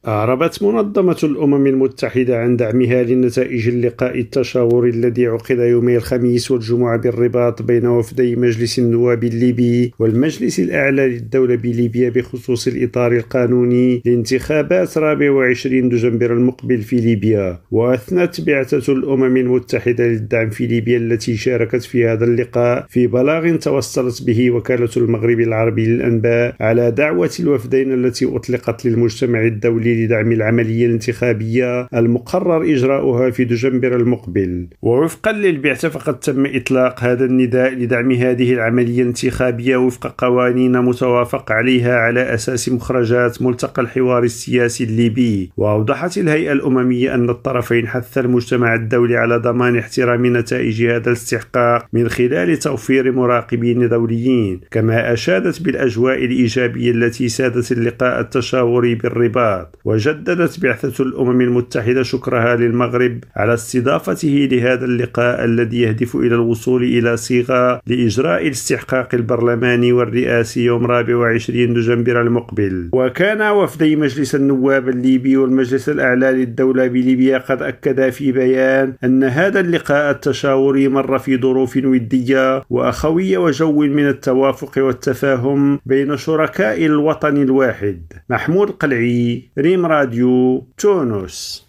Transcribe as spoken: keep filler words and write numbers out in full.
أعربت منظمة الأمم المتحدة عن دعمها لنتائج اللقاء التشاوري الذي عقد يومي الخميس والجمعة بالرباط بين وفدي مجلس النواب الليبي والمجلس الأعلى للدولة بليبيا بخصوص الإطار القانوني لانتخابات رابع وعشرين دجنبر المقبل في ليبيا. وأثنت بعثة الأمم المتحدة للدعم في ليبيا التي شاركت في هذا اللقاء في بلاغ توصلت به وكالة المغرب العربي للأنباء على دعوة الوفدين التي أطلقت للمجتمع الدولي لدعم العملية الانتخابية المقرر إجراؤها في دجنبر المقبل. ووفقا للبعثة فقد تم إطلاق هذا النداء لدعم هذه العملية الانتخابية وفق قوانين متوافق عليها على أساس مخرجات ملتقى الحوار السياسي الليبي. وأوضحت الهيئة الأممية أن الطرفين حث المجتمع الدولي على ضمان احترام نتائج هذا الاستحقاق من خلال توفير مراقبين دوليين، كما أشادت بالأجواء الإيجابية التي سادت اللقاء التشاوري بالرباط. وجددت بعثة الأمم المتحدة شكرها للمغرب على استضافته لهذا اللقاء الذي يهدف إلى الوصول إلى صيغة لإجراء الاستحقاق البرلماني والرئاسي يوم رابع وعشرين دجنبر المقبل. وكان وفدي مجلس النواب الليبي والمجلس الأعلى للدولة بليبيا قد أكدا في بيان أن هذا اللقاء التشاوري مر في ظروف ودية وأخوية وجو من التوافق والتفاهم بين شركاء الوطن الواحد. محمود قلعي، ريم راديو، تونس.